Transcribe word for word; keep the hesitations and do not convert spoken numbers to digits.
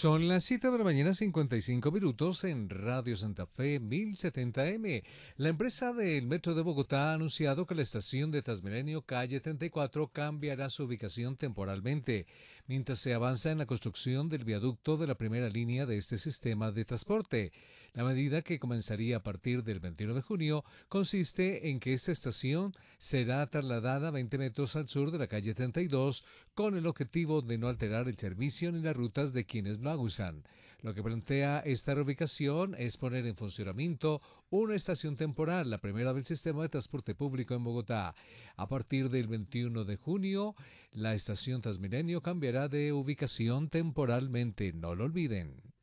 Son las siete de la mañana, cincuenta y cinco minutos en Radio Santa Fe mil setenta M. La empresa del Metro de Bogotá ha anunciado que la estación de Transmilenio calle treinta y cuatro cambiará su ubicación temporalmente, mientras se avanza en la construcción del viaducto de la primera línea de este sistema de transporte. La medida, que comenzaría a partir del veintiuno de junio, consiste en que esta estación será trasladada veinte metros al sur de la calle treinta y dos, con el objetivo de no alterar el servicio ni las rutas de quienes lo usan. Lo que plantea esta reubicación es poner en funcionamiento una estación temporal, la primera del sistema de transporte público en Bogotá. A partir del veintiuno de junio, la estación Transmilenio cambiará de ubicación temporalmente, no lo olviden.